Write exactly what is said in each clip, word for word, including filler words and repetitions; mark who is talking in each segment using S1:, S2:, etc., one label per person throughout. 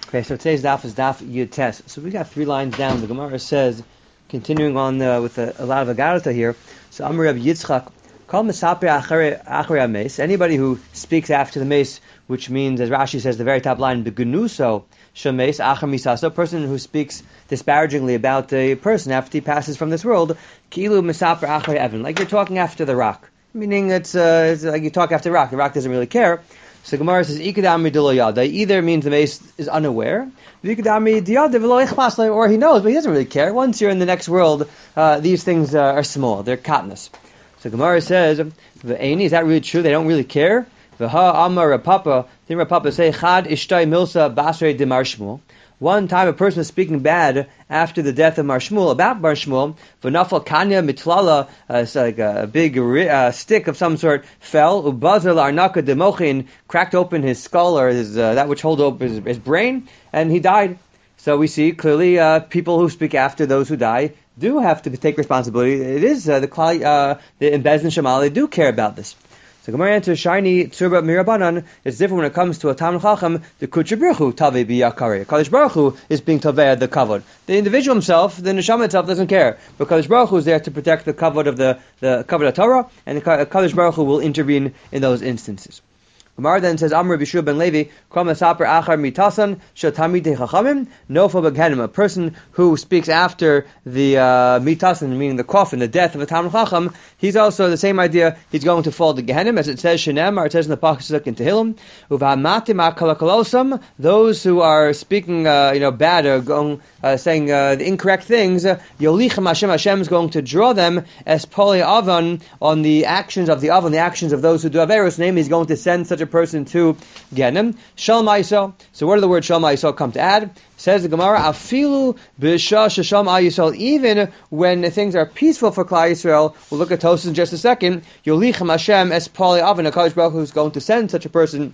S1: Okay, so today's daf is daf Yud Tes. So we got three lines down. The Gemara says, continuing on uh, with a, a lot of agarata here. So Amar Rabbi Yitzchak, Kol Mesaper Acharei Ames. Anybody who speaks after the mace, which means, as Rashi says, the very top line, Begenuso Shemes Achar Misaso, a person who speaks disparagingly about a person after he passes from this world, Kilu Mesaper Acharei Evan, like you're talking after the rock. Meaning it's, uh, it's like you talk after the rock. The rock doesn't really care. So Gemara says, Ikadami Dilo Yada. Either means the mace is unaware, Ikadami Diyada V'lo Ichmas, or he knows, but he doesn't really care. Once you're in the next world, uh, these things uh, are small. They're katnas. So Gemara says, V'eini, is that really true? They don't really care? V'ha Amar Rapapa, then Rapapa say, Chad Ishtai Milsa Basrei de Mar Shmuel. One time a person was speaking bad after the death of Mar Shmuel, about Mar Shmuel, v'nafal kanya mitlala, uh, it's like a big uh, stick of some sort, fell, ubazel arnaka demochin, cracked open his skull, or his, uh, that which held open his, his brain, and he died. So we see clearly uh, people who speak after those who die do have to take responsibility. It is uh, the uh, the in Bezdin Shemal, they do care about this. So Gemara answers, Shiny Tzurba Mirabanan, it's different when it comes to a Talmid Chacham, the Kutcher Baruch Hu Tavei B'Yakari. Kadosh Baruch Hu is being Tavei the kavod. The individual himself, the Neshama itself, doesn't care. But Kadosh Baruch Hu is there to protect the kavod of the, the kavod of Torah, and the Kadosh Baruch Hu will intervene in those instances. Gemara then says, Amr Bishua ben Levi, Kol Mesaper Achar Mitasan, Shel Tamidei Chachamim, Nofel B'Gehenim, a person who speaks after the uh, Mitasan, meaning the coffin, the death of a Talmid Chacham, he's also the same idea, he's going to fall to Gehenim, as it says, Shenem, or it says in the Pasuk in Tehillim, Uva'amatim HaKalakolosam, those who are speaking, uh, you know, bad, or going, uh, saying uh, the incorrect things, Yolichem Hashem, Hashem is going to draw them as Poli Avan, on the actions of the Avan, the actions of those who do Averos, namely, he's going to send such a person to Gehenim. Shalom Yisrael. So what do the word Shalom Yisrael come to add? Says the Gemara, Afilu b'shah sheshalom Yisrael. Even when things are peaceful for Klal Yisrael, we'll look at Tosas in just a second. Yolichem Hashem es pali avon. HaKadosh Baruch Hu is going to send such a person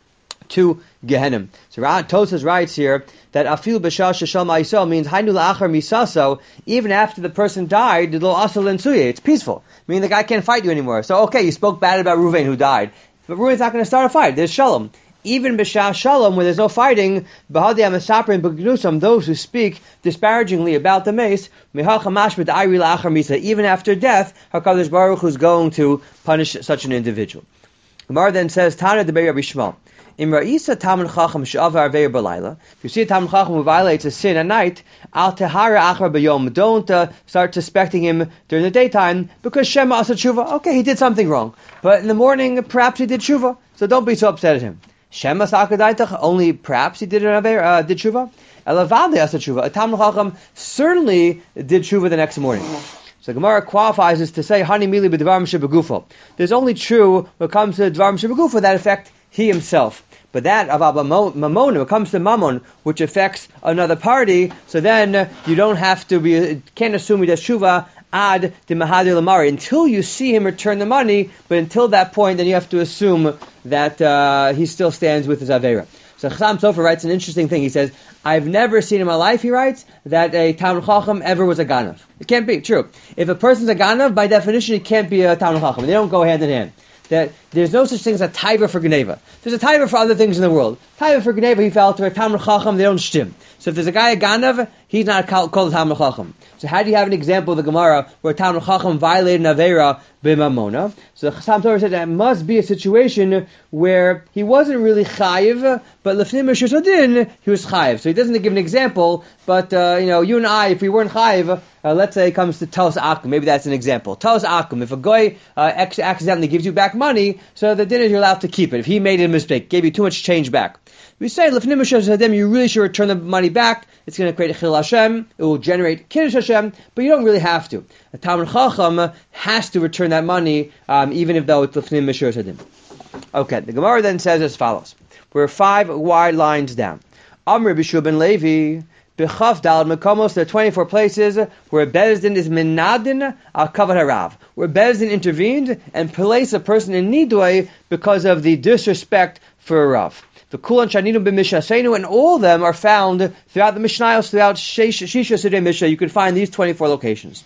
S1: to Gehenim. So Tosas writes here that Afilu b'shah sheshalom Yisrael means Hainu la'achar misaso. Even after the person died, lo asal l'nsuye. It's peaceful. Meaning the guy can't fight you anymore. So okay, you spoke bad about Ruvain who died. But Reuven's not going to start a fight. There's shalom. Even b'shah shalom, where there's no fighting, b'hadei ha'mesaper and b'gnusam, those who speak disparagingly about the mace, mehachamash b'd'ayri la'achar misa, even after death, HaKadosh Baruch Hu is going to punish such an individual. Gemara then says, Tana d'bei Rabbi Shmuel, Im ra'isa Talmid Chacham she'avar aveir b'layla. If you see a Talmid Chacham who violates a sin at night, al tehara achar b'yom. Don't uh, start suspecting him during the daytime because shema asa tshuva. Okay, he did something wrong, but in the morning perhaps he did tshuva. So don't be so upset at him. Shema sakadaitach. Only perhaps he did an aveir, uh, did tshuva. Elavade asa tshuva. A Talmid Chacham certainly did tshuva the next morning. So Gemara qualifies this to say, Hani mili b'dvarim shebegufo. There's only true when it comes to dvarim shebegufo that affect he himself. But that of mamon, when it comes to mammon, which affects another party, so then uh, you don't have to be, can't assume he does shuvah ad de mahadir lamari until you see him return the money. But until that point, then you have to assume that uh, he still stands with his avera. So Chasam Sofer writes an interesting thing. He says, I've never seen in my life, he writes, that a Talmid Chacham ever was a Ganav. It can't be true. If a person's a Ganav, by definition, he can't be a Talmid Chacham. They don't go hand in hand. That there's no such thing as a taiva for Gneva. There's a taiva for other things in the world. Taiva for Gneva, he fell to a Talmid Chacham, they don't shtim. So if there's a guy a Ganav, he's not called a Talmid Chacham. So how do you have an example of the Gemara where a Talmid Chacham violated an Aveira b'mamona? So the Chasam Torah said that it must be a situation where he wasn't really chayiv, but lefnim reshus hadin, he was chayiv. So he doesn't give an example, but uh, you know, you and I, if we weren't chayiv, uh, let's say it comes to Tos Akum, maybe that's an example. Tos Akum, if a guy uh, ex- accidentally gives you back money, so the dinner you're allowed to keep it. If he made a mistake, gave you too much change back. We say, lefnim reshus hadin, you really should return the money back. It's going to create a chil Hashem, it will generate kiddush Hashem, but you don't really have to. A Talmid Chacham has to return that money, um, even if though it's lefnim reshus hadin. Okay, the Gemara then says as follows. We're five wide lines down. Amr Bishua ben Levi, B'chaf Dalad Mekomos, there are twenty-four places where Bezdin is minadin al kavod harav, where Bezdin intervened and placed a person in nidui because of the disrespect for a Rav. The Kulan Shaninu b'Mishnasenu, and all of them are found throughout the Mishnayos, throughout Shisha Sudei Mishnah. You can find these twenty-four locations.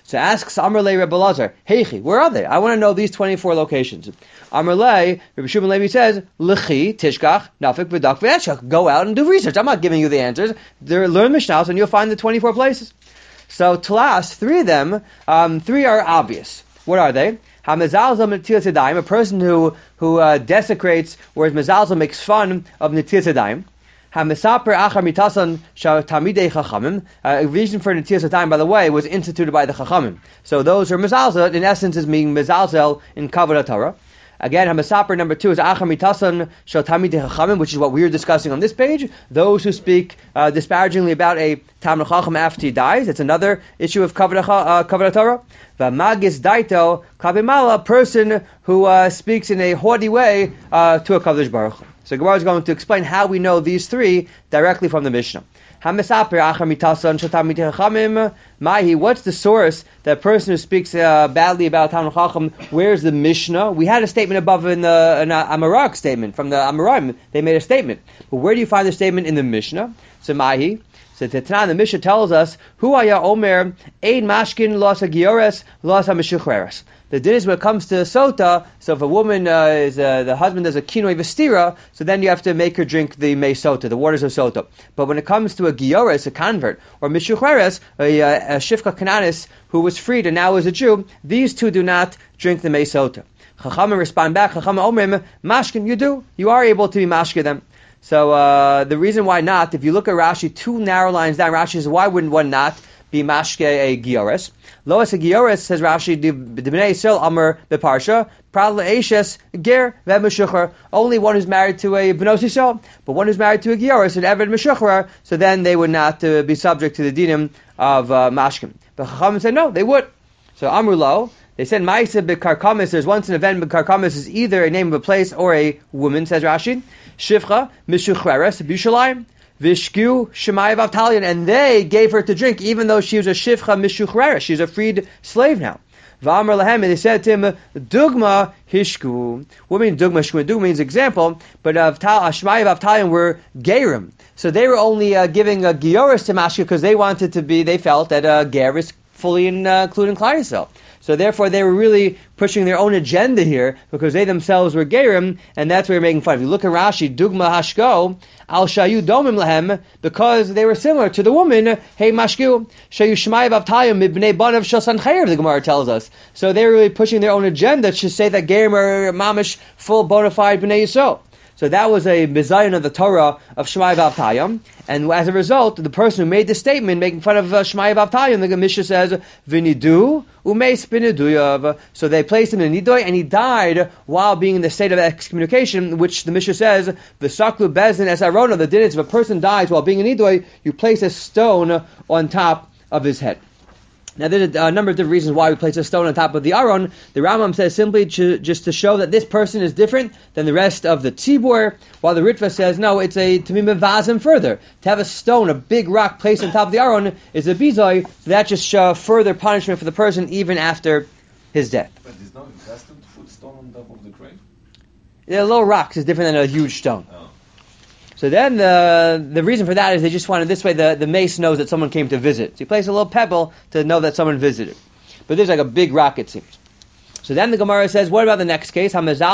S1: So asks Amrlei Rebbe Lazar, Heichi, where are they? I want to know these twenty-four locations. Amrlei, Rebbe Shimon Levi says, L'chi, Tishkach, Nafik, V'dak, V'etchach. Go out and do research. I'm not giving you the answers. They're, learn Mishnahs and you'll find the twenty-four places. So Tlas, three of them, um, three are obvious. What are they? HaMezalzel Netilas Yadayim, a person who, who uh, desecrates, whereas Mezalzel makes fun of Netilas Yadayim. HaMesaper Achar Mitasan Shal Tamidei Chachamim. A reason for Netilas Yadayim, by the way, was instituted by the Chachamim. So those who are Mezalzel, in essence, is being Mezalzel in Kavod HaTorah. Again, HaMesaper number two is Achar Mitasan Shal Tamidei Chachamim, which is what we're discussing on this page. Those who speak uh, disparagingly about a Talmid Chacham after he dies. It's another issue of Kavod uh, HaTorah. V'magis daito kavimala, a person who uh, speaks in a haughty way uh, to a Kadosh Baruch Hu. So Gemara is going to explain how we know these three directly from the Mishnah. HaMesaper achar mitasan shatamid chachamim mahi. What's the source that a person who speaks uh, badly about Talmid Chacham? Where's the Mishnah? We had a statement above in the an Amarok statement from the Amoraim. They made a statement, but where do you find the statement in the Mishnah? So mahi. So the Tanakh, the Mishnah tells us, Hu haya omer ein mashkin los hagiores los hameshuchreres. The din is when it comes to sota. So if a woman uh, is uh, the husband does a kinoi vestira, so then you have to make her drink the mei sota, the waters of sota. But when it comes to a giores, a convert, or mishuchreres, a, a shifka kananis who was freed and now is a Jew, these two do not drink the mei sota. Chachamim respond back. Chachamim omrim mashkin, you do, you are able to be mashke them. So uh, the reason why not, if you look at Rashi, two narrow lines down, Rashi says, why wouldn't one not be mashke a giores? Loas a giores, says Rashi, the bnei Yisrael amar beparsha, pral eishes ger ve'meshucher. Only one who's married to a bnos Yisrael, but one who's married to a giores, an eved meshucher, so then they would not uh, be subject to the dinim of uh, mashkim. But Chachamim said no, they would. So Amrulo, they said Ma'aseh b'karkamis. There's once an event b'karkamis is either a name of a place or a woman, says Rashi. Shivcha mishuchreres b'Yushalayim v'shku shemai v'avtalion, and they gave her to drink even though she was a shivcha mishuchreres. She's a freed slave now. V'amar lahem, and they said to him, Dugma hishku. What means dugma? Dugma means example, but shemai v'avtalion were gerim. So they were only uh, giving a gioris to mashka because they wanted to be. They felt that a ger is fully in, uh, including Klal Yisrael. So therefore, they were really pushing their own agenda here because they themselves were gerim, and that's what they're making fun of. If you look at Rashi, Dugma Hashko, Al Shayu Domim Lahem, because they were similar to the woman, Hey Mashku, Shayu Shmai Bavtayim, Mibnei Banav Shasan Chayer, the Gemara tells us. So they're really pushing their own agenda to say that gerim are mamish, full bona fide Bnei Yisrael. So that was a bizayon of the Torah of Shmai V'Avtayim, and as a result, the person who made the statement making fun of uh, Shmai V'Avtayim, the Mishnah says, V'nidu umeis b'niduyav. So they placed him in nidoy, and he died while being in the state of excommunication, which the Mishnah says, V'saklu bezin es arona. The din is if a person dies while being in nidoy, you place a stone on top of his head. Now, there's a number of different reasons why we place a stone on top of the Aron. The Rambam says simply to, just to show that this person is different than the rest of the Tzibur, while the Ritva says, no, it's a to be mevazim further. To have a stone, a big rock placed on top of the Aron is a bizoi, so that just shows further punishment for the person even after his death.
S2: But there's no custom to put stone on top of the grave?
S1: Yeah, little rocks is different than a huge stone.
S2: Oh.
S1: So then the the reason for that is they just wanted, this way the, the mace knows that someone came to visit. So you place a little pebble to know that someone visited. But there's like a big rock, it seems. So then the Gemara says, what about the next case?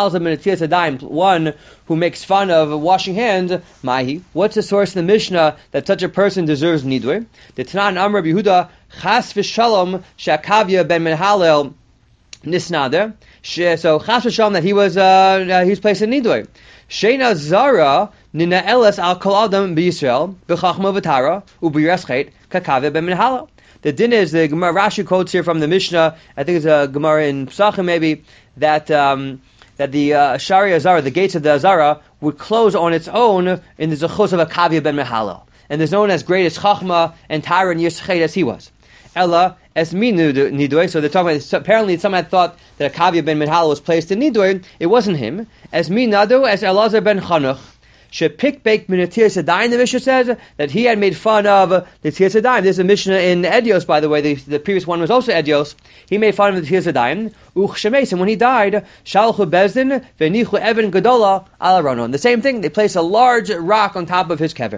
S1: One who makes fun of washing hands, Mahi. What's the source in the Mishnah that such a person deserves nidui? The Tanan Amr Yehuda, Chas v'shalom she'akavya ben Menhalel nisnader. So Chas v'shalom that he was uh, he was placed in nidui. Sheina zara nina eles al kol adam b'Yisrael b'chachma v'tara u'b'yiraschet kakaveh b'minhala. The din is, the Gemara Rashi quotes here from the Mishnah, I think it's a Gemara in Pesachim maybe, that um, that the uh, Shari Azara, the gates of the Azara, would close on its own in the zechus of a kaveh ben Mehalel. And there's no one as great as chachma and tara and yiraschet as he was. Ella es min nidui. So they're talking about, so apparently someone had thought that a Kavya ben Menhalel was placed in nidui. It wasn't him. Es min nadu as Elazar ben Chanuch. She pick baked min Netilas Yadayim. The Mishnah says that he had made fun of uh, Netilas Yadayim. There's a Mishnah in Edios, by the way. The, the previous one was also Edios. He made fun of Netilas Yadayim. Uch shemes, and when he died, shalchu bezdin v'nichu even gadola al aronon. The same thing. They placed a large rock on top of his kever.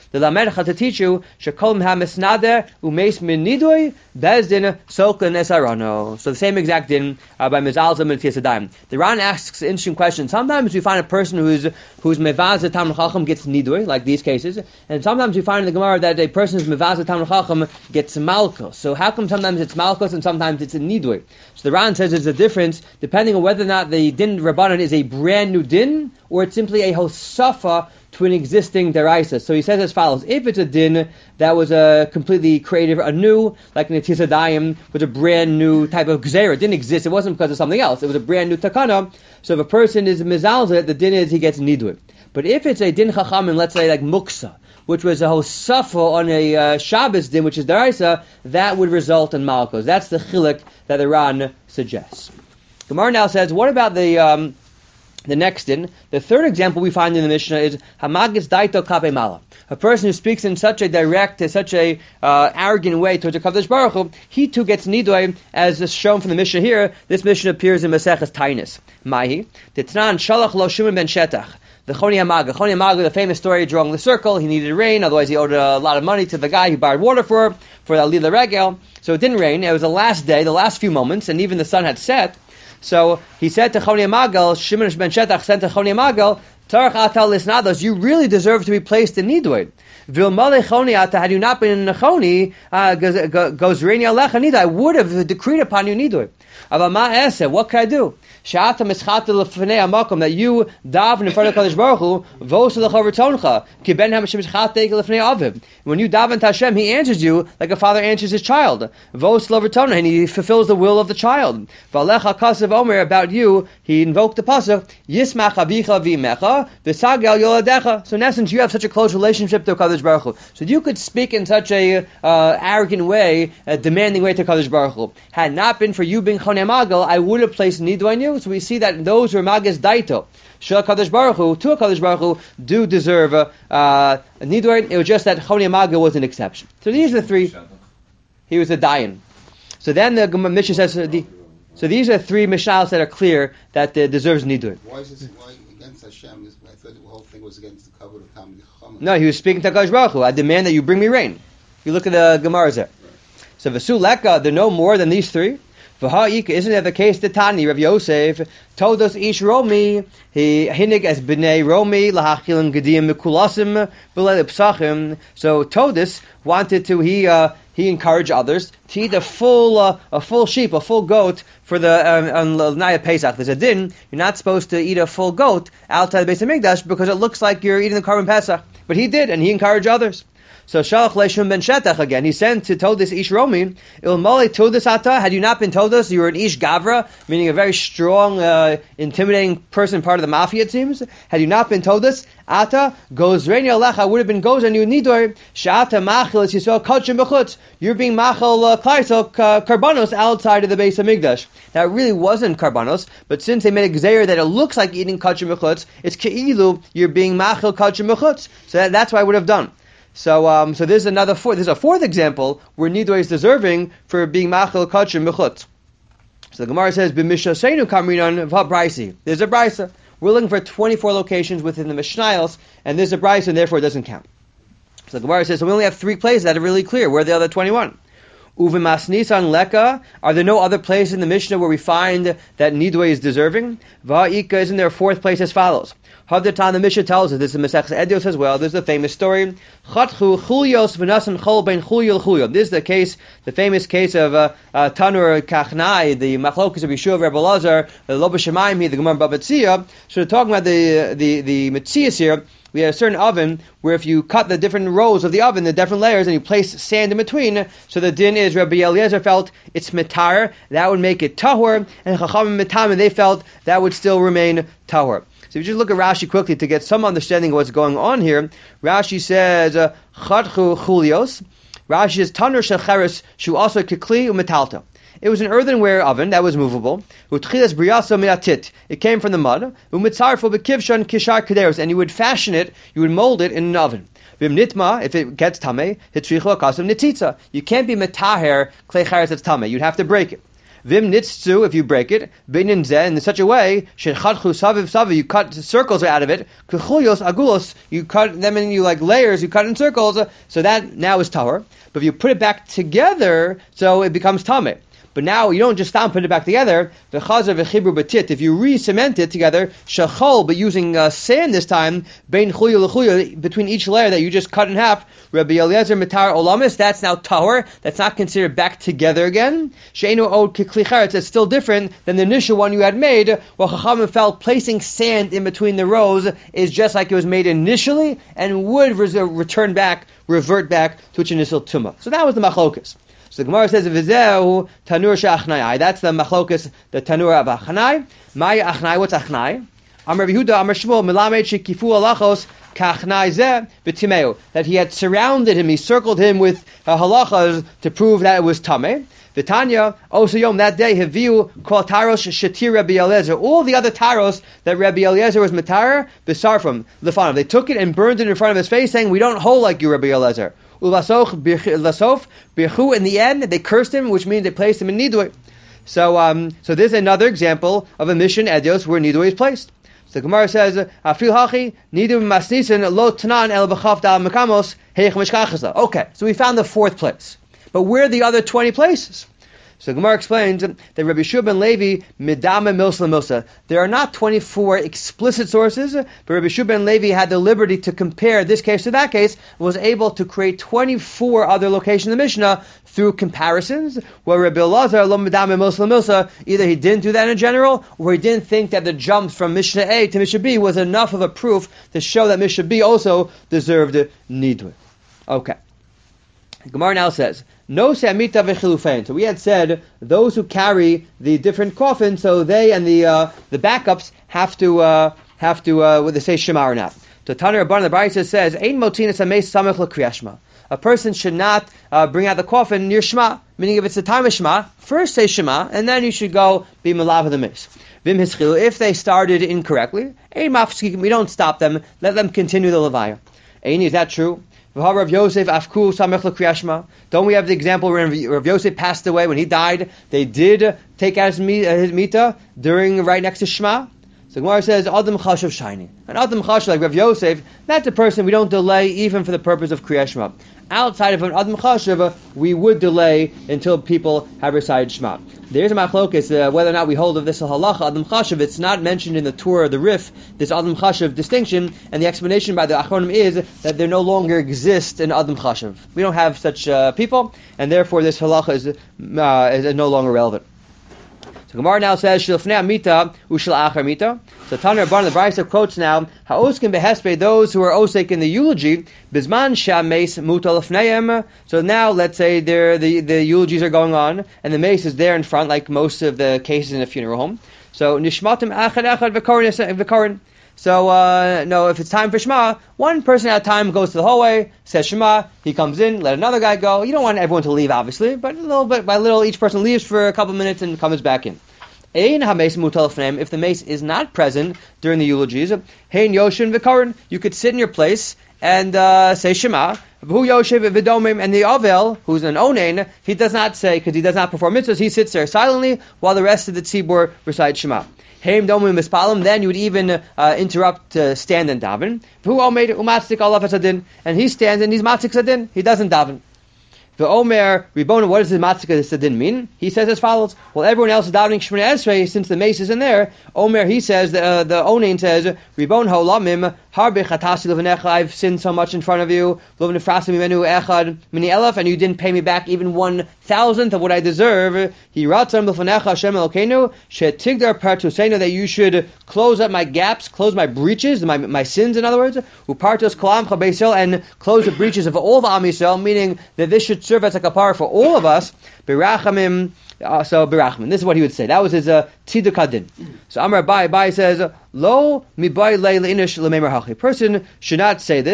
S1: The lamedecha to teach you shekol hamisnader umeis min nidui bezdin soken esarano. So the same exact din uh, by mizalzim and tisadayim. The Ran asks an interesting question. Sometimes we find a person who's who's mevaz Talmud Chacham gets nidui, like these cases, and sometimes we find in the Gemara that a person who's mevaz Talmud Chacham gets malchus. So how come sometimes it's malchus and sometimes it's a nidui? So the Ran says there's a difference depending on whether or not the din rabbanan is a brand new din or it's simply a hosafa to an existing deraisa. So he says as follows: if it's a din that was a completely creative, anew, like an Tisadayim, was a brand new type of gzera, it didn't exist, it wasn't because of something else, it was a brand new takana. So if a person is mizalzeh, the din is he gets nidui. But if it's a din chacham, and let's say like muksa, which was a hosafa on a uh, Shabbos din, which is deraisa, that would result in malchus. That's the chiluk that the Ran suggests. Gemara now says, what about the um, the next din? The third example we find in the Mishnah is hamagis daito kape mala. A person who speaks in such a direct, such a uh, arrogant way towards the Kadosh Baruch Hu, he too gets nidui, as is shown from the Mishnah here. This Mishnah appears in Maseches Tainus. Mahi Titnan shalach lo Shimon ben Shetach. The Choni Hamaga. Choni Hamaga, the famous story, drawing the circle. He needed rain, otherwise he owed a lot of money to the guy who borrowed water for for the Alila Regel. So it didn't rain. It was the last day, the last few moments, and even the sun had set. So he said to Choni Hamagal, Shimon ben Shetach said to Choni Hamagal, Tarach atal lisnados, you really deserve to be placed in nidui. Vilmale choni ata, had you not been in choni, goes reini alecha nidui, I would have decreed upon you nidui. Aval ma eseh, what can I do? She'ata mischata lefnei hamakom, that you daven in front of Kadosh Baruch Hu, vos lecha retoncha, ki ben hamashim mischata lefnei aviv. When you daven to Hashem, He answers you like a father answers his child. Vos lecha, and He fulfills the will of the child. Valecha kasav omer, about you, He invoked the pasuk, Yismach avicha v'imecha, v'sagel yoladecha. So in essence, you have such a close relationship to Kadosh Baruch Hu. So you could speak in such a uh, arrogant way, a demanding way to Kadosh Baruch Hu. Had not been for you being Chonei Magal, I would have placed nidu on you. So we see that those who are Magas Daito, Shel Kadosh Baruch Hu, to a Kadosh Baruch Hu, do deserve a uh, nidu. It was just that Chonei Magal was an exception. So these are the three. He was a Dayan. So then the Mishnah says, uh, the, so these are three Mishnahs that are clear that uh, deserves nidu.
S3: Why is this why against Hashem? I thought the whole thing was against the covenant of Talmud Chacham.
S1: No, he was speaking to Kadosh Baruch Hu. I demand that you bring me rain. You look at the Gemaras there. So Vasu Leka, they're no more than these three. V'ha'ika, isn't that the case? The Tani, Rav Yosef, told us Ish Romi, he hinig as b'nei Romi, lahachilin gediyim mikulasim, b'lei psachim. So Todus wanted to, he uh, he encouraged others to eat a full uh, a full sheep, a full goat for the um, on Naya Pesach. There's a din, you're not supposed to eat a full goat outside the Beis HaMikdash because it looks like you're eating the Karban Pesach. But he did, and he encouraged others. So Shalach Leishim ben Shetach again, he sent to Todus Ish Romi, Ilmale Todus Ata, had you not been Todus, you were an Ish Gavra, meaning a very strong, uh, intimidating person, part of the mafia it seems. Had you not been Todus, Ata, goes Reini Alecha, would have been goes on you Nidor, Sha'ata Machil, as you saw, Kachim Bechutz, you're being Machil Klaiso, Karbanos, outside of the Beis HaMikdash. Now it really wasn't Karbanos, but since they made a Gzeir that it looks like eating Kachim Bechutz, it's Ke'ilu, you're being Machil Kachim Bechutz. So that, that's what I would have done. So, um, so there's another fourth. There's a fourth example where Nidui is deserving for being machil kachim mechutz. So the Gemara says, "B'mishasenu kamrinan v'habraisi." There's a brisa. We're looking for twenty-four locations within the Mishnayos, and there's a brisa, and therefore it doesn't count. So the Gemara says, so we only have three places that are really clear. Where are the other twenty-one? Uvimasnisan leka. Are there no other places in the Mishnah where we find that Nidui is deserving? Va'ika, isn't there a fourth place as follows? Havdatan, the Mishnah tells us, this is Masechus Edios as well, there's a famous story. Chatchu chulios v'nasan chol bein chulio l'chulio. This is the case, the famous case of uh, uh, Tanur Kachnai, the Machlokes of Yeshua of Rebbe Lazar, the Lo B'Shamayim, the Gemara Baba Tzia. So we're talking about the the the Metzias here. We had a certain oven where if you cut the different rows of the oven, the different layers, and you place sand in between, so the din is Rabbi Eliezer felt it's metar, that would make it tahor, and Chachamim metam, and they felt that would still remain tahor. So if you just look at Rashi quickly to get some understanding of what's going on here, Rashi says, Chadchu chulios. Rashi says, Tanur shecheres shu also kikli umetalta. It was an earthenware oven that was movable. It came from the mud. And you would fashion it, you would mold it in an oven. If it gets tameh, you can't be metaher klei charetz that's tameh. You'd have to break it. Vim nitztu, if you break it, beinin zeh, in such a way, shechadchu saviv saviv, you cut circles out of it, kuchulios agulos, you cut them in you like layers, you cut in circles, so that now is tahor. But if you put it back together, so it becomes tameh. But now you don't just stop and put it back together. If you re-cement it together, shachol, but using uh, sand this time, bein chuya lechuya, between each layer that you just cut in half, Rabbi Eliezer mitar olamis, that's now tahor. That's not considered back together again. Sheinu od kikli charetz, it's still different than the initial one you had made. Well, Chachamim felt placing sand in between the rows is just like it was made initially, and would res- return back, revert back to its initial tumah. So that was the machlokas. So the Gemara says, "V'zehu tanur she'achnai." That's the machlokas, the tanur of achnai. My achnai, what's achnai? Amar Yehuda, Amar Shmuel, Melamed shekifu alachos kachnai zeh b'timeu. That he had surrounded him, he circled him with uh, halachas to prove that it was tameh. V'tanya, also yom, that day, Haviu kol taros shetir Rabbi Eliezer. All the other taros that Rabbi Eliezer was matar, b'sarfim lefanov. They took it and burned it in front of his face, saying, "We don't hold like you, Rabbi Eliezer." Ulasof birchu, in the end, they cursed him, which means they placed him in nidui. So, um, so this is another example of a mission edios where nidui is placed. So the Gemara says, "Afil hachi nidui masnisin lo tanan el b'chaf dal mekamos heich mishkachasa." Okay, so we found the fourth place, but where are the other twenty places? So the Gemara explains that Rabbi Shua ben Levi midame milsa milsa. There are not twenty-four explicit sources, but Rabbi Shua ben Levi had the liberty to compare this case to that case, was able to create twenty-four other locations in the Mishnah through comparisons, where Rabbi Elazar lo midame milsa milsa, either he didn't do that in general, or he didn't think that the jump from Mishnah A to Mishnah B was enough of a proof to show that Mishnah B also deserved nidui. Okay. Gemara now says, "No se'amita v'chilufein." So we had said those who carry the different coffins, so they and the uh, the backups have to uh, have to uh, whether they say Shema or not. So Tana Rabban the Brisa says, "Ein motinas hameis samech l'kriyas Shema." A person should not uh, bring out the coffin near Shema. Meaning, if it's the time of Shema, first say Shema, and then you should go be malav the mace. Vim hischilu. If they started incorrectly, ein mafsik. We don't stop them. Let them continue the levaya. Ein, is that true? Rav Yosef afku samech l'kriyashma. Don't we have the example where Rav Yosef passed away when he died? They did take out his mita during right next to Shema. So Gemara says Adam chashav shiny. And Adam chashav like Rav Yosef, that's a person we don't delay even for the purpose of kriyashma. Outside of an Adam chashav, we would delay until people have recited Shema. There's a machlokas uh, whether or not we hold of this halacha Adam chashav. It's not mentioned in the Torah or the Rif, this Adam chashav distinction, and the explanation by the Achronim is that there no longer exists an Adam chashav. We don't have such uh, people, and therefore this halacha is, uh, is no longer relevant. So Gemara now says Shilfnei Amita Ushel Achar Mita. So Tana Rabban the Brisa quotes now Ha'oskin behespe, those who are osek in the eulogy Bizman Shameis Mutal Lefneim. So now let's say there the the eulogies are going on and the mace is there in front, like most of the cases in a funeral home. So Nishmatim Achad Achad V'Korin. So uh, no, if it's time for Shema, one person at a time goes to the hallway, says Shema, he comes in, let another guy go. You don't want everyone to leave, obviously, but a little bit by little, each person leaves for a couple minutes and comes back in. Ein hameis mutal lefneim, if the mace is not present during the eulogies, hein yoshin v'karin, you could sit in your place and uh, say Shema. Who yoshev v'domim, and the avel, who's an onein, he does not say, because he does not perform mitzvahs, he sits there silently while the rest of the tzibur recite Shema. Heim domim mispalim, then you would even uh, interrupt to stand and daven. Who omeid umatzik alav hasadin, and he stands and he's matzik sadin, he doesn't daven. The Omer Ribona, what does the Matzika Sadin mean? He says as follows. Well, everyone else is davening Shemini Esrei, since the mace is in there. Omer, he says, uh, the Onain says, Ribon Haolamim, Harbe Chatasi Levanecha, I've sinned so much in front of you, Lovnefrasi Mimenu Echad, Mini Elef, and you didn't pay me back even one thousandth of what I deserve. He Ratzam Levanecha Hashem Elokeinu, Shetigdar Partusenu, that you should close up my gaps, close my breaches, my my sins, in other words, Upartos Kalam Chabeisel, and close the breaches of all the Am Yisrael, meaning that this should serve as a kapara for all of us. Birachamim, uh, so birachmin. This is what he would say. That was his uh, tziduk hadin. So Amar Abai, Abai says, Lo mibai le leinish lememer hachi. Person should not say this.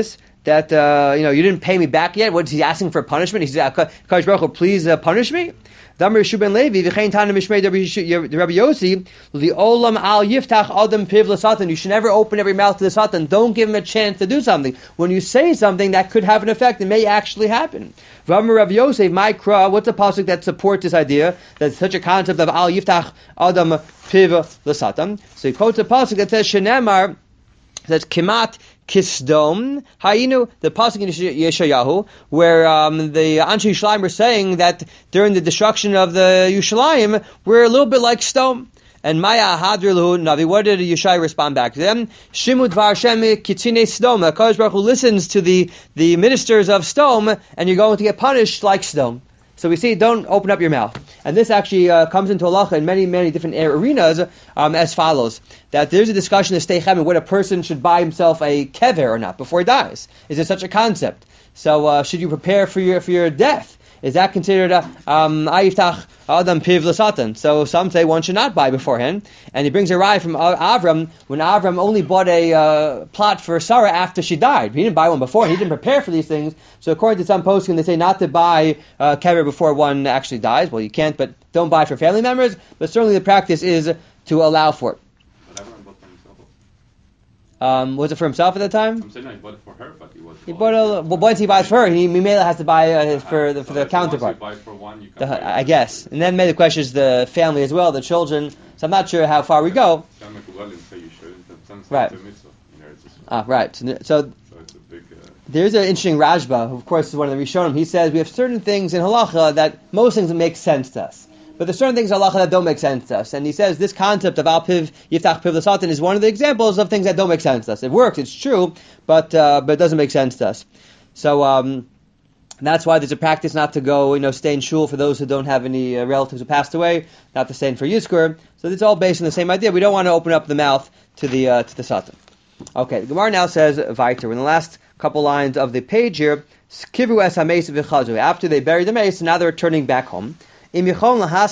S1: that uh, you know you didn't pay me back yet. What is he asking for punishment? He says, Kadosh Baruch Hu, please uh, punish me. Damar Yeshua ben Levi, v'chein tana mishmei Rabbi Yossi, li'olam al yiftach adam piv l'satan. You should never open every mouth to the satan. Don't give him a chance to do something. When you say something, that could have an effect. It may actually happen. V'amar Rabbi Yosef, my kra, what's the pasuk that supports this idea? That such a concept of al yiftach adam piv l'satan. So he quotes a pasuk that says, shenemar, that's kimat kisdom hayinu, the pasuk in Yeshayahu, where um, the Anshe Yushalayim are saying that during the destruction of the Yushalayim, we're a little bit like stone. And Maya Hadrilu Navi, what did Yeshai respond back to them? Shimud Dvar Hashem Kitzine Sdom. HaKadosh Baruch Hu listens to the, the ministers of Sdom, and you're going to get punished like Sdom. So we see, don't open up your mouth. And this actually uh, comes into halacha in many, many different arenas um, as follows. That there's a discussion in the Steichem whether a person should buy himself a kever or not before he dies. Is there such a concept? So uh, should you prepare for your for your death? Is that considered ayiftach adam piv l'satan? So some say one should not buy beforehand. And he brings a raya from Avram when Avram only bought a uh, plot for Sarah after she died. He didn't buy one before. He didn't prepare for these things. So according to some poskim, they say not to buy uh, kever before one actually dies. Well, you can't, but don't buy for family members. But certainly the practice is to allow for it. Um, was it for himself at the time?
S2: I'm saying no, he bought it for her, but he was.
S1: He bought a. Well, once he buys for her, he Mimela has to buy uh, his, for the for
S2: so
S1: the counterpart.
S2: You buy for one, you can
S1: The,
S2: buy
S1: I guess, and then maybe the question is the family as well, the children. So I'm not sure how far we go. Right. Ah, right. So, so
S2: it's a big, uh,
S1: there's an interesting Rajba, who of course is one of the Rishonim. He says we have certain things in halacha that most things make sense to us. But there's certain things in halacha that don't make sense to us. And he says this concept of al piv yiftach piv l'satan is one of the examples of things that don't make sense to us. It works, it's true, but uh, but it doesn't make sense to us. So um, that's why there's a practice not to go, you know, stay in shul for those who don't have any uh, relatives who passed away, not to stay in for Yizkur. So it's all based on the same idea. We don't want to open up the mouth to the uh, to the satan. Okay, the Gemara now says Viter. In the last couple lines of the page here, Kivu es ha-meis v'chazu. After they buried the mace, now they're turning back home. In if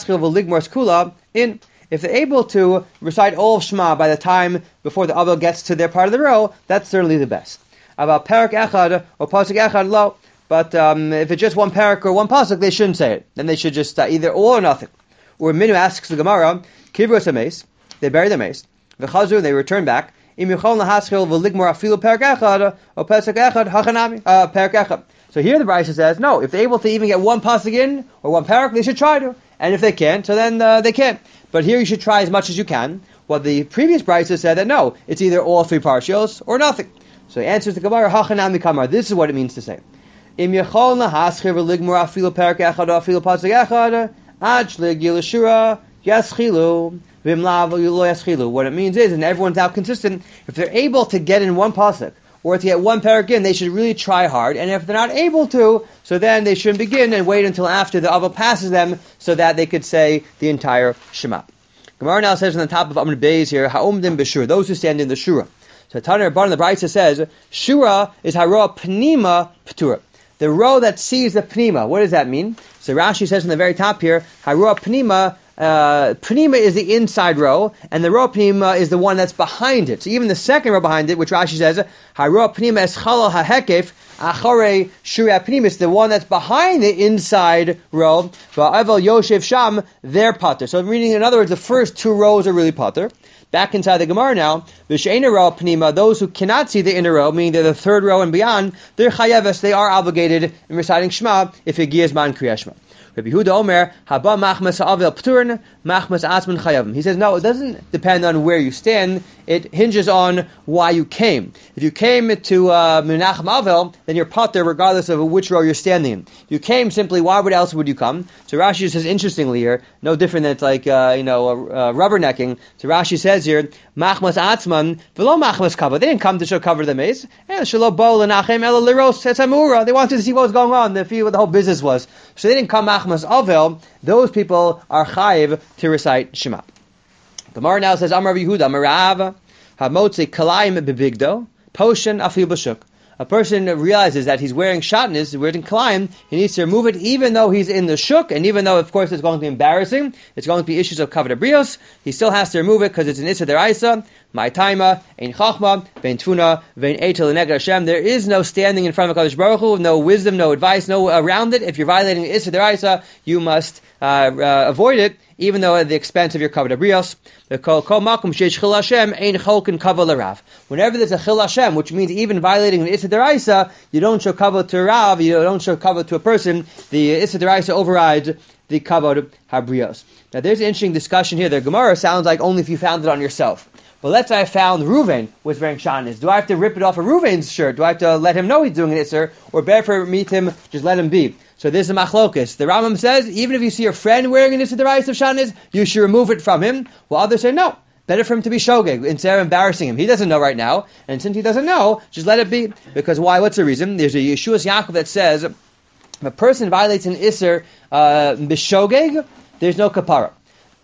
S1: they're able to recite all of Shema by the time before the Avel gets to their part of the row, that's certainly the best. About parak echad or pasuk echad lo, but um, if it's just one parak or one pasuk, they shouldn't say it. Then they should just uh, either all or nothing. Or Minu asks the Gemara, Kivru es ha-meis, they bury the mace, v'chazu, they return back. Im yichol lahaschil v'ligmor afilu parak echad or pasuk echad hachanami uh, parak echad. So here the Brisa says, no, if they're able to even get one pasuk in, or one parak, they should try to. And if they can't, so then uh, they can't. But here you should try as much as you can. Well, the previous Brisa said that no, it's either all three partials or nothing. So he answers the Gemara, hachanami kamar. This is what it means to say. Im yechol nahaschir v'ligmor afilu parak echad or afilu pasuk echad, ad shlig yilashura yaschilu v'imlav yulo yaschilu. What it means is, and everyone's out consistent, if they're able to get in one pasuk, or to get one parak in, they should really try hard. And if they're not able to, so then they shouldn't begin and wait until after the Avel passes them so that they could say the entire Shema. Gemara now says on the top of Amr Beis here, Ha'omdim b'shura, those who stand in the Shura. So Tanir Bar in the Brisa says, Shura is Haroa Pnima P'tura. The row that sees the Pnima. What does that mean? So Rashi says in the very top here, Haroa Pnima, Uh, Pnima is the inside row, and the row Pnima is the one that's behind it. So even the second row behind it, which Rashi says, Haroa Pnima es chalal hahekef, achore shuri Pnima, is the one that's behind the inside row. Va'avel yoshev sham, they're pater. So meaning, in other words, the first two rows are really pater. Back inside the Gemara now, v'she'ena row Pnima, those who cannot see the inner row, meaning they're the third row and beyond, they're chayeves, they are obligated in reciting Shema if it gives man Kriyas Shema. Rabbi Yehuda Omer, Haba machmas ha'avel p'turin, machmas atzman chayavim. He says, no, it doesn't depend on where you stand. It hinges on why you came. If you came to uh, Menachem Avel, then you're pater regardless of which row you're standing in. If you came simply, why would else would you come? So Rashi says, interestingly here, no different than it's like, uh, you know, uh, rubbernecking. So Rashi says here, machmas atzman, v'lo machmas kava. They didn't come to show cover the mace. And shelo bo lenachem ela liros tesamura. They wanted to see what was going on, to see what the whole business was. So they didn't come machmas avel. Those people are chayiv to recite Shema. Gemara now says, Amar Yehuda, Amarav, Hamotzi kalayim bebigdo, poshen afil b'shuk. a person realizes that he's wearing shatnez, wearing kalaim, he needs to remove it even though he's in the shuk, and even though, of course, it's going to be embarrassing, it's going to be issues of kavod abrios, he still has to remove it because it's an issa deraisa, my taima, ein chachma, vein tfuna, vein eitel neged Hashem. There is no standing in front of Kadosh Baruch Hu, no wisdom, no advice, no around it. If you're violating the issa deraisa, you must uh, uh, avoid it, even though at the expense of your kavod abrios. Whenever there's a chil Hashem, which means even violating an issa deraisa, you don't show kavod to a rav, you don't show kavod to a person. The issa deraisa overrides the kavod habrios. Now there's an interesting discussion here. The Gemara sounds like only if you found it on yourself. But let's say I found Reuven was wearing shatnez. Do I have to rip it off of Reuven's shirt? Do I have to let him know he's doing an isser? Or better for me to him, just let him be? So this is a machlokes. The Rambam says, even if you see your friend wearing an isser deraisa of shatnez, you should remove it from him. While others say, no, better for him to be shogeg instead of embarrassing him. He doesn't know right now. And since he doesn't know, just let it be. Because why? What's the reason? There's a Yeshua's Yaakov that says, if a person violates an isser uh, b'shogeg, there's no kapara.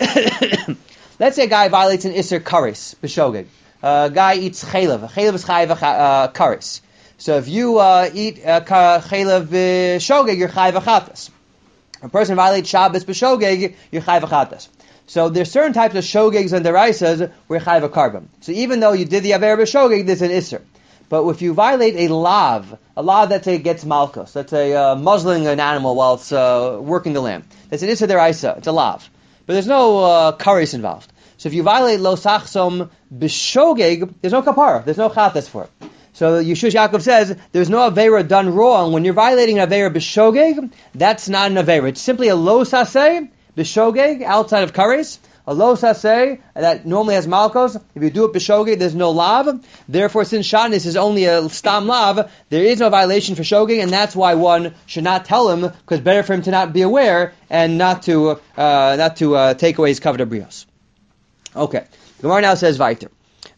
S1: Let's say a guy violates an isser karis, b'shogeg. A uh, guy eats chaylev. Chaylev is chayiv uh, karis. So if you uh, eat uh, chaylev b'shogeg, you're chayiv achatas. A person violates Shabbos b'shogeg, you're chayiv achatas. So there's certain types of shogegs and deraisas where chayiv a carbon. So even though you did the aver b'shogeg, there's an isser. But if you violate a lav, a lav that say gets malchus, that's a uh, muzzling an animal while it's uh, working the lamb. That's an isser deraisa. It's a lav. But there's no uh, karis involved. So if you violate lo sachsom b'shogeg, there's no kapara, there's no chatas for it. So Yeshua Yaakov says there's no avera done wrong. When you're violating an avera b'shogeg, that's not an avera. It's simply a lo saseh b'shogeg outside of kares. A lo saseh that normally has malchus. If you do it b'shogeg, there's no lav. Therefore, since shatnez is only a stam lav, there is no violation for shogeg, and that's why one should not tell him, because better for him to not be aware and not to uh, not to uh, take away his kavod abrios. Okay, Gemara now says Vayter.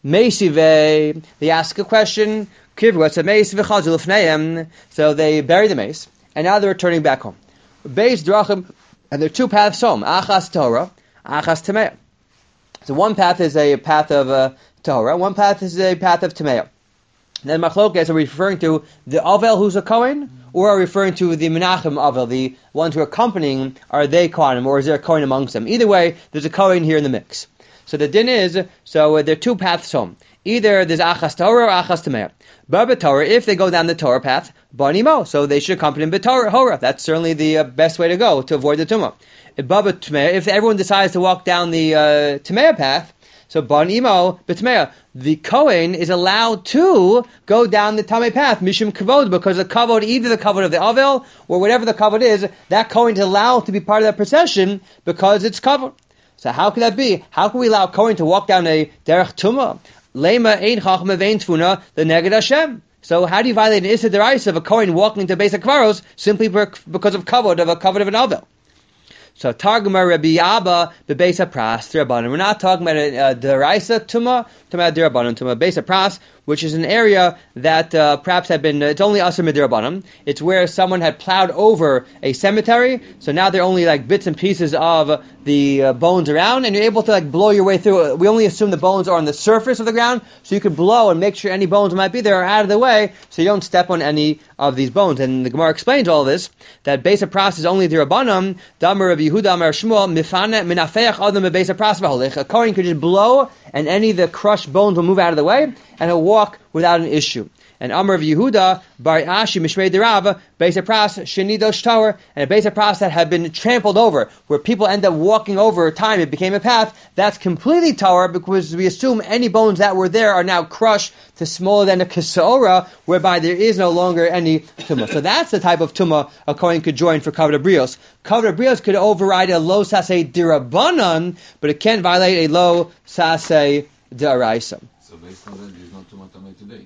S1: Meisive, they ask a question. Kivru, a meis v'chazul l'fneihem. So they bury the mace, and now they're returning back home. Beis drachim, and there are two paths home. Achas Torah, achas Tamea. So one path is a path of uh, Torah, one path is a path of Tamea. Then Machlokes, are we referring to the Avel who's a Kohen, or are we referring to the Menachem Avel, the ones who are accompanying, are they Kohanim, or is there a Kohen amongst them? Either way, there's a Kohen here in the mix. So the din is, so uh, there are two paths home. Either there's Achas Torah or Achas Tamea. Baba Torah, if they go down the Torah path, Banimo, so they should accompany him Torah. That's certainly the uh, best way to go to avoid the Tumah. Baba Tamea, if everyone decides to walk down the uh, Tamea path, so Banimo B'Tamea, the Kohen is allowed to go down the Tamei path, Mishum Kavod, because the Kavod, either the Kavod of the Avel, or whatever the Kavod is, that Kohen is allowed to be part of that procession because it's Kavod. So how could that be? How can we allow Kohen to walk down a derech tumah? Lema ein chachma vein tfuna the neged Hashem. So how do you violate an issa deraisa of a Kohen walking into Beis HaKvaros simply because of kavod of a kavod of an avel? So Targumar Rabbi Abba the Beis HaPras Dirabanan. We're not talking about a uh, deraisa tumah, talking about Dirabanan tumah Beis HaPras, which is an area that uh, perhaps had been, uh, it's only Asur Midirabanan. It's where someone had plowed over a cemetery, so now they're only like bits and pieces of the uh, bones around, and you're able to like blow your way through. We only assume the bones are on the surface of the ground, so you could blow and make sure any bones that might be there are out of the way, so you don't step on any of these bones. And the Gemara explains all this, that Beis HaPras is only Dirabanan, Damar Rabbi Yehuda Amar Shmuel, Mifane Minafeach Adam Beis HaPras V'Holich. A Kohen could just blow, and any of the crushed bones will move out of the way, and he'll walk without an issue. And Amar of Yehuda, Bar Ashi Mishmei Derav, Beis HaPras, Shenidosh Tower, and a Beis HaPras that had been trampled over, where people end up walking over time, it became a path, that's completely Tower, because we assume any bones that were there are now crushed to smaller than a Kesaora, whereby there is no longer any Tumah. So that's the type of Tumah a Kohen could join for Kavod Abrios. Kavod Abrios could override a Lo Saseh Dirabanan, but it can't violate a Lo Saseh Daraisa.
S4: So based on that, there's no Tumah Tamei today.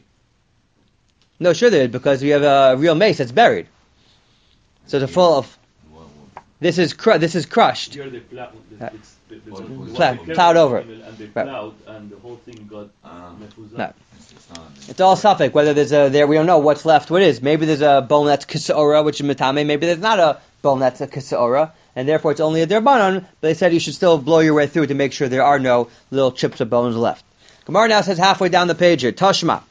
S1: No, sure there is, because we have a real mace that's buried. So it's full of. This is cru- this is crushed.
S5: Here they plow,
S1: Uh,
S5: it's, it's, it's,
S1: Plow- plowed over.
S5: And they
S1: Right.
S5: plowed, and the whole thing got
S4: Ah.
S5: mefuzah.
S1: No.
S4: It's not-
S1: It's all suffix. Whether there's a there, we don't know what's left. What is? Maybe there's a bone that's kisaora, which is mitame. Maybe there's not a bone that's a kisaora, and therefore it's only a derbanon. But they said you should still blow your way through to make sure there are no little chips of bones left. Gemara now says halfway down the page here, Tashma.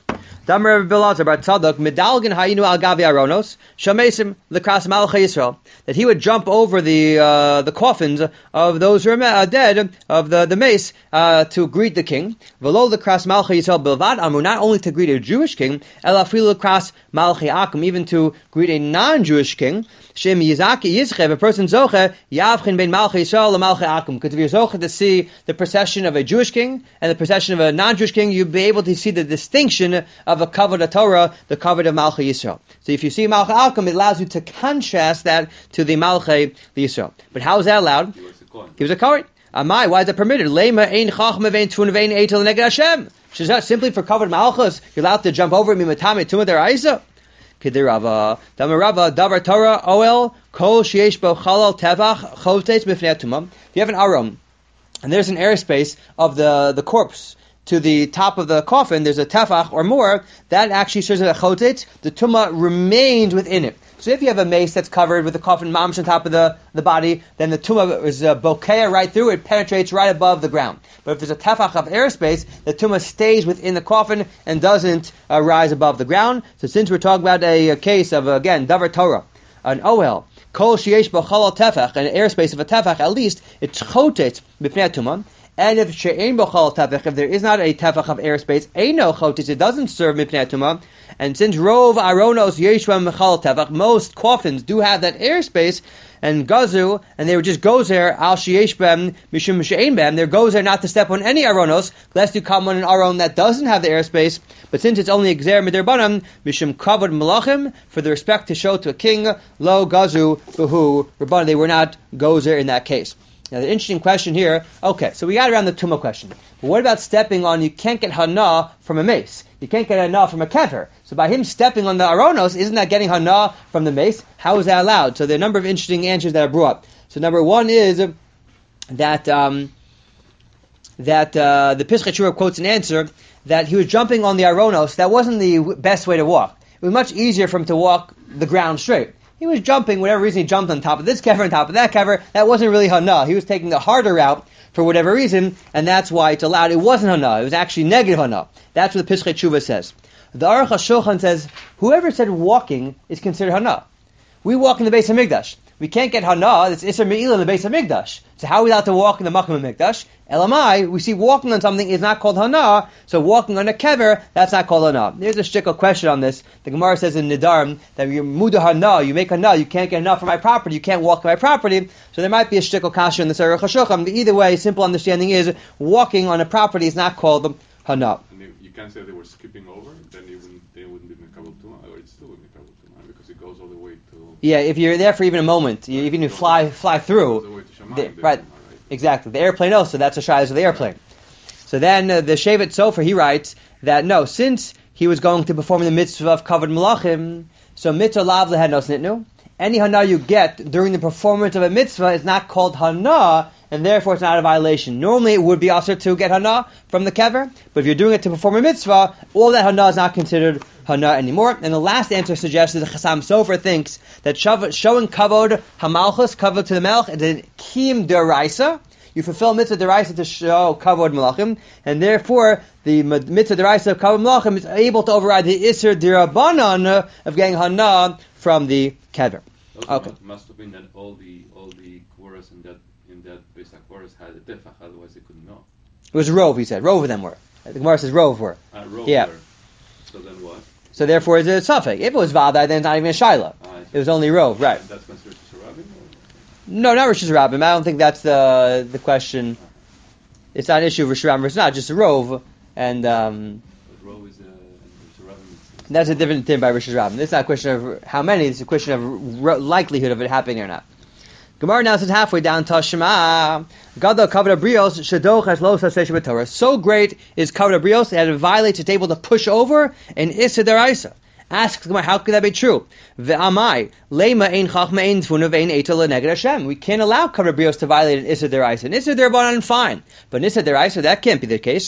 S1: Damar Bilazar Bar Tzadok Medalgin Hayinu Al Gavi Aronos Shamesim Lekras Malchei Yisrael, that he would jump over the uh, the coffins of those who are uh, dead of the the mace uh, to greet the king. V'lo Lekras Malchei Yisrael Bilvad Amru, not only to greet a Jewish king, Elafilu Lekras Malchei Akum, even to greet a non-Jewish king. Shem Yizaki Yizchev, a person zoche Yavchin Ben Malchei Yisrael Malchei Akum, because if you're zoche to see the procession of a Jewish king and the procession of a non-Jewish king, you'll be able to see the distinction of a kavod of Torah, the kavod of Malchei Yisrael. So if you see Malchei Akum, it allows you to contrast that to the Malchei Yisrael. But how is that allowed?
S2: He was a Kohen.
S1: He was a Kohen. Amai, why is that permitted? Lema ein chachma vein tfun vein eitel neged Hashem. She's not simply for kavod Malchus. You're allowed to jump over mimatame tumah deraisa. Kedirava, Damarava, Davar Torah, Oel, Kol Sheyesh Bo Chalal Tevach, Chotes Bifnei Tumah. If you have an aron, and there's an airspace of the, the corpse to the top of the coffin, there's a tefach or more, that actually serves as a chotetz. The tumah remains within it. So if you have a mace that's covered with the coffin mamish on top of the, the body, then the tumah is a bokeh right through, it penetrates right above the ground. But if there's a tefach of airspace, the tumah stays within the coffin and doesn't uh, rise above the ground. So since we're talking about a, a case of, uh, again, davar Torah, an oel, kol sheyesh bo chalal tefach, an airspace of a tefach, at least, it's chotetz b'pnei tumah. And if she'ein bo chalal tefach, if there is not a tefach of airspace, eino chotetz, it doesn't serve mipnei tumah. And since rov aronos yeshvam chalal tefach, most coffins do have that airspace, and gazu, and they would just gozer al sheyesh bem mishum she'ein bem. There gozer not to step on any aronos, lest you come on an aron that doesn't have the airspace. But since it's only exer miderbanan mishum kavod malachim, for the respect to show to a king, lo gazu buhu rabban, they were not gozer in that case. Now the interesting question here, okay, so we got around the tumah question. But what about stepping on, you can't get hana from a mace. You can't get hana from a kever. So by him stepping on the aronos, isn't that getting hana from the mace? How is that allowed? So there are a number of interesting answers that are brought up. So number one is that um, that uh, the Pischei Teshuva quotes an answer that he was jumping on the aronos. That wasn't the best way to walk. It was much easier for him to walk the ground straight. He was jumping, whatever reason he jumped on top of this kever, on top of that kever. That wasn't really hana. He was taking the harder route for whatever reason, and that's why it's allowed. It wasn't hana. It was actually negative hana. That's what the Pischei Teshuva says. The Aruch HaShulchan says, whoever said walking is considered hana. We walk in the Beis HaMikdash. We can't get hana. It's Isser Me'ilah in the Beis HaMikdash. So how are we allowed to walk in the Makom HaMikdash? Elamai, we see walking on something is not called hana, so walking on a kever, that's not called hana. There's a shtickle question on this. The Gemara says in Nidarim that you muda hana, you make hana, you can't get enough for my property, you can't walk on my property, so there might be a shtickle kasha in the Aruch HaShulchan. Either way, simple understanding is walking on a property is not called hana.
S2: And you, you can't say they were skipping over, then you wouldn't, they wouldn't be Mekabel Tumah, or it still would be Mekabel Tumah, because it goes all the way to...
S1: Yeah, if you're there for even a moment, you, even if you fly fly through,
S2: All the way to Shamayim,
S1: the,
S2: they
S1: right,
S2: Tumah, right?
S1: exactly. The airplane also, that's a shayla of the airplane. So then uh, the Shevet Sofer, he writes that no, since he was going to perform the mitzvah of kavod malachim, so mitzvah lav lehenos nitnu, any hana you get during the performance of a mitzvah is not called hana, and therefore it's not a violation. Normally it would be also to get hana from the kever, but if you're doing it to perform a mitzvah, all that hana is not considered hana anymore. And the last answer suggests that the Chassam Sofer thinks that showing kavod hamalchus, kavod to the melech, is a kiyum deraisa. You fulfill mitzvah deraisa to show kavod malachim, and therefore the mitzvah deraisa of kavod malachim is able to override the iser dirabanan of getting hana from the kever. Okay.
S2: It must have been that all the all the quoras in that in that Pesach quoras had a tefach, otherwise they couldn't know.
S1: It was rove, he said. Rove of them were. The Gemara says rove were.
S2: Uh, roll
S1: Yeah.
S2: there. So then what?
S1: So therefore it's a suffix. If it was vadai, then it's not even a shaila.
S2: Ah, I see.
S1: It was only rove, right?
S2: And that's considered Shusharabim?
S1: No, not Rosh Hashanah. I don't think that's the the question. It's not an issue of Rosh Hashanah. It's not just a rove, and um,
S2: But row is uh, Shusharabim.
S1: that's a different thing by Rosh Hashanah. It's not a question of how many. It's a question of r- likelihood of it happening or not. Gemara now says halfway down Tashma. Gadol kavod abrios shadoch has lo saseish b'Torah. So great is kavod abrios that it violates. It's able to push over an issa deraisa. Asks Gemara, how could that be true? Ve'amai lema ein chachma ein tfuna ve'ein eitel leneged Hashem. We can't allow kavod abrios to violate an issa deraisa. An issa derabanan fine, but an issa deraisa that can't be the case.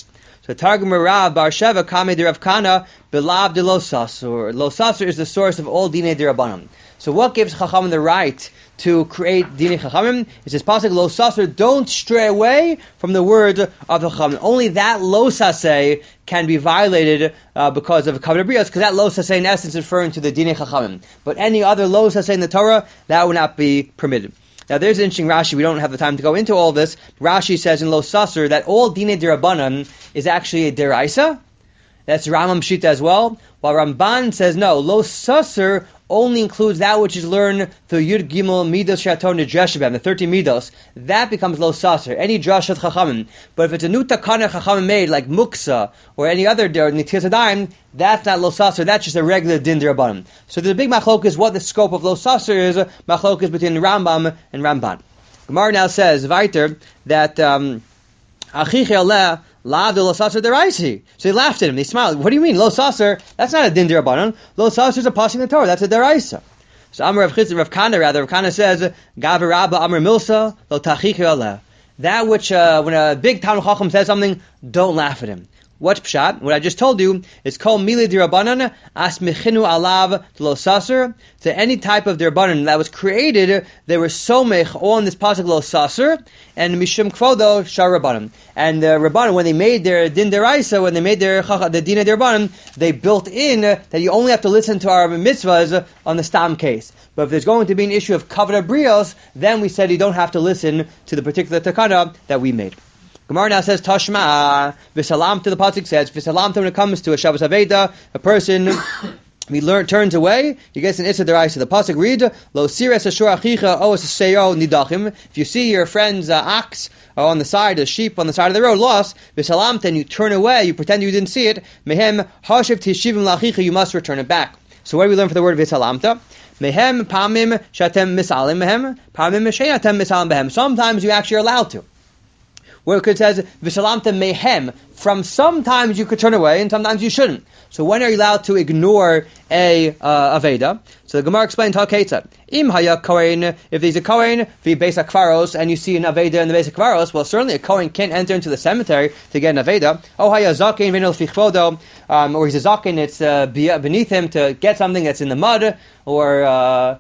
S1: So Targum Rav Bar Sheva Kame de Rav Kana Belav de Lo Sasur. Lo Sasur is the source of all Dinei de Rabbanim. So what gives Chachamim the right to create Dinei Chachamim? It says pasuk Lo Sasur, don't stray away from the word of the Chachamim. Only that Lo Saseh can be violated uh, because of Kavod Brios, because that Lo Saseh in essence is referring to the Dinei Chachamim. But any other Lo Saseh in the Torah, that would not be permitted. Now there's an interesting Rashi, we don't have the time to go into all this. Rashi says in Lo Sasur that all Dinei de Rabbanan is actually a Deraisa. That's Rambam Shita as well. While Ramban says no, Lo Sasur only includes that which is learned through Yud Gimel Midos Shator Nidreshabem, the thirteen Midos. That becomes Lo Sasur, any Drashat Chachamim. But if it's a new Takana Chachamim made, like Muksa, or any other Nitiyas Adayim, that's not Lo Sasur, that's just a regular Din D'Rabbanan. So there's a big machlok is what the scope of Lo Sasur is, machlok is between Rambam and Ramban. Gemara now says, Viter, that, um, Achiche Aleh, Lav de Lo Sasur deraisi. So they laughed at him. They smiled. What do you mean, Lo Sasur? That's not a din d'Rabbanan. Lo Sasur is a passing in the Torah. That's a deraisa. So Amar Rav Chizd, Rav Kana rather, Rav Kana says, Gaver Rabba Amar Milsa Lo Tachiche Aleh. That which, uh, when a big Talmid Chacham says something, don't laugh at him. What's pshat? What I just told you is called mili d'Rabbanan asmichinu alav Lo Sasur. To any type of d'Rabbanan that was created, they were somech on this pasuk Lo Sasur and mishum kvodo shar Rabbanan. And the Rabbanan, when they made their din deraisa, when they made their the din of d'Rabbanan, they built in that you only have to listen to our mitzvahs on the stam case. But if there's going to be an issue of kavod brios, then we said you don't have to listen to the particular takana that we made. Gemara now says Tashma v'salam to the pasuk says v'salam to when it comes to a Shabbos Aveda, a person he learn, turns away, he gets an Issa Deraisa. The pasuk reads Lo sires ashur achicha o seyo nidachim. If you see your friend's uh, ox uh, on the side, a sheep on the side of the road lost, v'salam then you turn away, you pretend you didn't see it. Mehem hashiv tishivim lachicha, you must return it back. So what do we learn for the word v'salamta? Mehem pamim shatem misalim mehem pamim shenatem misalim behem. Sometimes you actually are allowed to. Where it says, V'salamta mehem, from sometimes you could turn away and sometimes you shouldn't. So when are you allowed to ignore a uh, Aveda? So the Gemara explains how Ketzad. Im haya kohen, if there's a kohen, v'y beis hakvaros, and you see an Aveda in the beis hakvaros, well certainly a kohen can't enter into the cemetery to get an Aveda. Oh haya zaken v'nil fichvodo, um, or he's a zaken, it's uh, beneath him to get something that's in the mud, or, uh,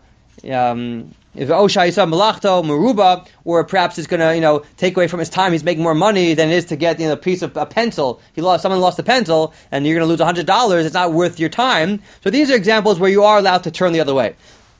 S1: um, if Osha Yisa Malachto, Maruba, or perhaps it's going to, you know, take away from his time, he's making more money than it is to get, you know, a piece of a pencil. He lost, someone lost a pencil, and you're going to lose one hundred dollars, it's not worth your time. So these are examples where you are allowed to turn the other way.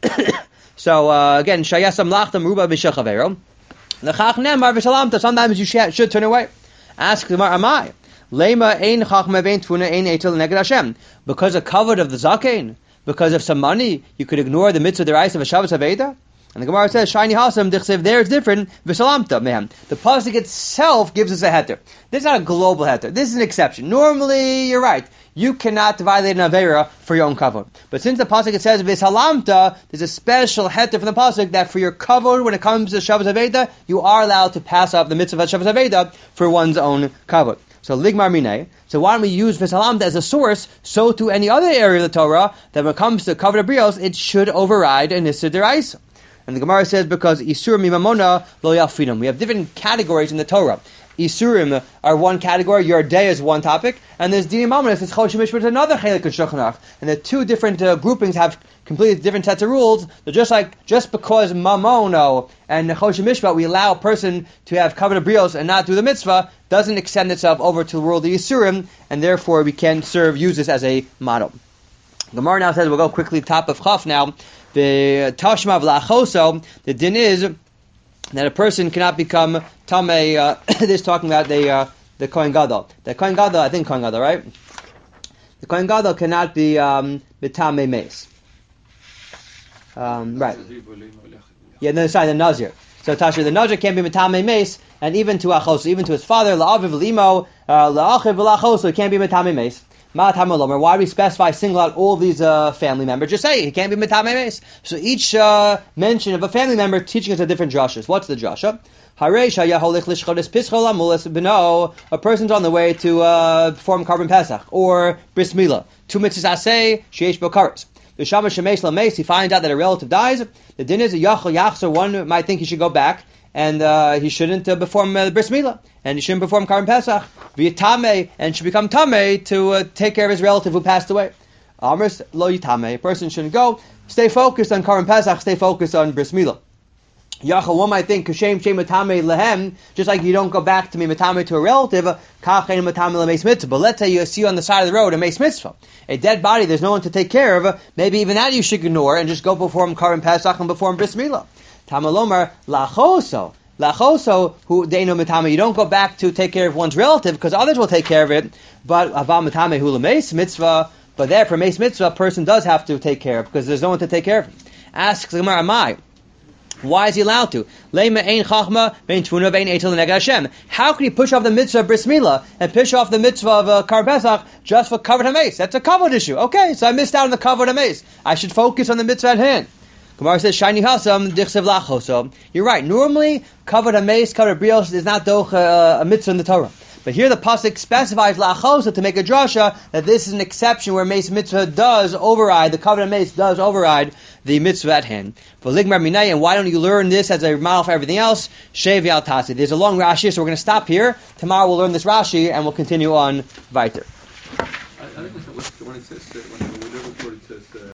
S1: So, uh, again, Shayasa Malachto, Maruba, Bishachavero. L'chach nemar v'shalamta, sometimes you sh- should turn away. Ask the Mar Amai. Lema ein chachma vein tfuna ein etel neged Hashem. Because of covered of the zakein, because of some money, you could ignore the mitzvah deraisa of a Shabbos Aveda? And the Gemara says, Shiny Hasam, Dichsev, there it's different, V'salamta, man. The pasuk itself gives us a heter. This is not a global heter. This is an exception. Normally, you're right. You cannot violate an Avera for your own kavod. But since the pasuk it says, V'salamta, there's a special heter from the pasuk that for your kavod, when it comes to Shabbos Aveda, you are allowed to pass up the mitzvah of Shabbos Aveda for one's own kavod. So ligmar minei. So why don't we use v'salamta as a source? So to any other area of the Torah that when it comes to kavod brios, it should override an issa deraisa. And the Gemara says because Isurim mimamona lo yafinim. We have different categories in the Torah. Isurim are one category, your day is one topic, and there's Dinim Mamonos, it's Chosh Mishpat, another Chelik of Shulchan Aruch. And the two different uh, groupings have completely different sets of rules. So just like, just because Mamono and Chosh Mishpat, we allow a person to have Kavod Brios and not do the mitzvah, doesn't extend itself over to the world of Isurim, and therefore we can serve, use this as a model. The Gemara now says, we'll go quickly top of Chaf now. The Tashma V'lachoso, the din is that a person cannot become Tamei, uh, this is talking about the uh, the Kohen Gadol. The Kohen Gadol, I think Kohen Gadol, right? The Kohen Gadol cannot be um, Tamei Meis. Um, right. Yeah, no, sorry, the Nazir. So Tasha, the Nazir can't be Tamei Meis, and even to Achoso, even to his father, La'aviv Limo, La'achiv La'achoso, he can't be Tamei Meis. Why do we specify, single out all these uh, family members? Just say, he can't be Mitamei Meis. So each uh, mention of a family member teaching us a different drashas. What's the drasha? A person's on the way to uh, perform Karban Pesach, or Bris Milah. Two mitzvahs aseh, sheish bokaras. The Shama Shemesh Lameis, he finds out that a relative dies. The din is a yachal yachzer, one might think he should go back and uh, he shouldn't uh, perform uh, bris milah, and he shouldn't perform Karban Pesach, be tamei, and should become tamei to uh, take care of his relative who passed away. Amris lo yitame. A person shouldn't go. Stay focused on Karban Pesach. Stay focused on bris milah. Yachal, one might think kashem shem matame lehem, just like you don't go back to me matame to a relative. Kachein matame lemeis mitzvah. But let's say you see on the side of the road a meis mitzvah, a dead body. There's no one to take care of. Maybe even that you should ignore and just go perform Karban Pesach and perform bris milah. Tamalomar lachoso. Lachoso, who they know matame, you don't go back to take care of one's relative because others will take care of it. But ava matame hu lemeis mitzvah. But there, for meis mitzvah, a person does have to take care of because there's no one to take care of him. Asks the Gemara, Amai, why is he allowed to? How can he push off the mitzvah of bris milah and push off the mitzvah of uh, Karban Pesach just for kavod hameis? That's a kavod issue. Okay, so I missed out on the kavod hameis. I should focus on the mitzvah at hand. Gemara says, "Shiny hasam dichsev lachoso." You're right. Normally, kavod hameis, kavod brios is not doch uh, a mitzvah in the Torah. But here the pasuk specifies lachosa to make a drasha that this is an exception where meis mitzvah does override, the kavod hameis does override the mitzvah at hand. For ligmar minay, and why don't you learn this as a model for everything else? Shevi al tasi. There's a long Rashi, so we're going to stop here. Tomorrow we'll learn this Rashi and we'll continue on weiter.
S2: I, I don't know when it says uh, when, when it says. Uh,